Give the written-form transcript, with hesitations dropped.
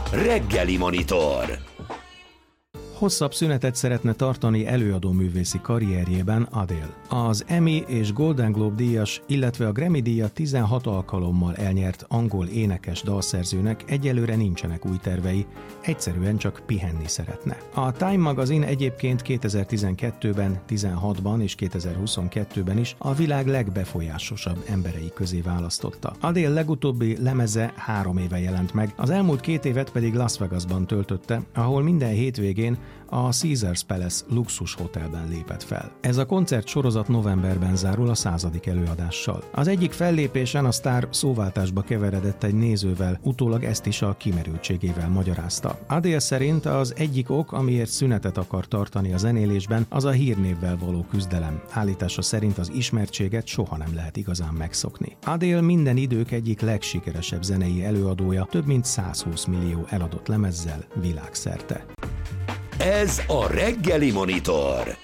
Reggeli Monitor. Hosszabb szünetet szeretne tartani előadóművészi karrierjében Adele. Az Emmy és Golden Globe díjas, illetve a Grammy díjat 16 alkalommal elnyert angol énekes dalszerzőnek egyelőre nincsenek új tervei, egyszerűen csak pihenni szeretne. A Time magazin egyébként 2012-ben, 16-ban és 2022-ben is a világ legbefolyásosabb emberei közé választotta. Adele legutóbbi lemeze 3 éve jelent meg, az elmúlt 2 évet pedig Las Vegasban töltötte, ahol minden hétvégén a Caesars Palace luxus hotelben lépett fel. Ez a koncertsorozat novemberben zárul a 100. előadással. Az egyik fellépésen a sztár szóváltásba keveredett egy nézővel, utólag ezt is a kimerültségével magyarázta. Adele szerint az egyik ok, amiért szünetet akar tartani a zenélésben, az a hírnévvel való küzdelem. Állítása szerint az ismertséget soha nem lehet igazán megszokni. Adele minden idők egyik legsikeresebb zenei előadója, több mint 120 millió eladott lemezzel világszerte. Ez a Reggeli Monitor.